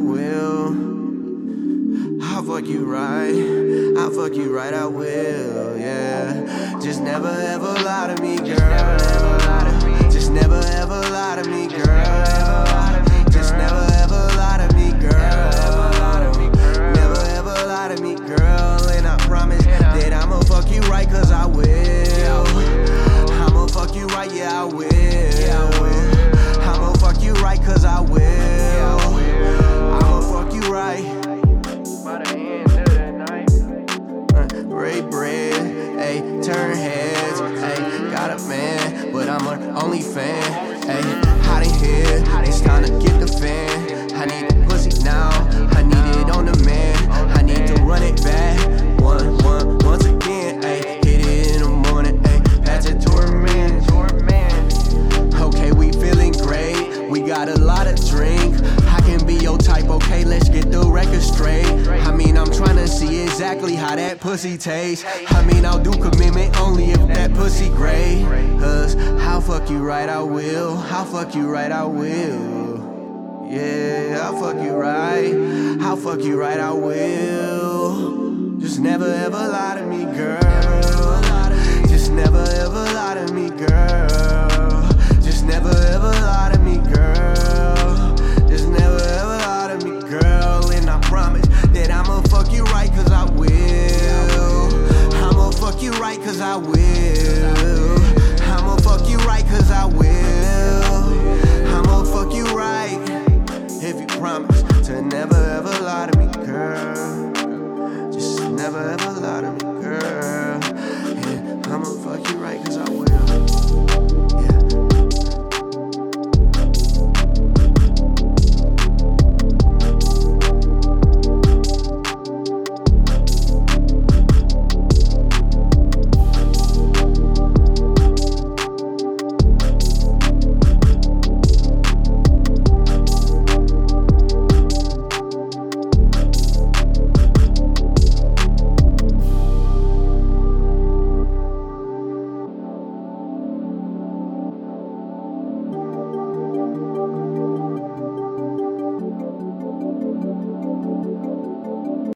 will. I'll fuck you right, I'll fuck you right, I will, yeah. Just never ever lie to me, girl. Just never ever lie to me, girl. Just never ever lie to me, girl. Never ever lie to me, girl. And I promise that I'ma fuck you right, cause I will. I'ma fuck you right, yeah, I will. I'ma fuck you right, cause I will. I'ma fuck you right. Break bread, ayy, turn heads, ayy, got a man, but I'm an only fan, ayy, hot in here, it's time to get the fan, I need the pussy now, I need it on the man, I need to run it back, once again, ayy, hit it in the morning, ayy, pass it to a man, okay, we feeling great, we got a lot of drink, I can be your type, okay, let's get the record straight, I mean, I'm trying to see exactly how that pussy tastes. I mean, I'll do commitment only if that pussy great. Cause I'll fuck you right, I will. I'll fuck you right, I will. Yeah, I'll fuck you right. I'll fuck you right, I will. Just never ever lie to me, girl. Just never ever lie to me, girl. Just never ever lie to me, girl. Just never ever lie to me, girl. And I promise that I'ma fuck you right, cause I will. I'ma fuck you right, cause I will. I'ma fuck you right, cause I will. I'ma fuck you right. If you promise to never ever lie to me, girl. Just never ever lie to me, girl. Yeah, I'ma fuck you right, cause I will.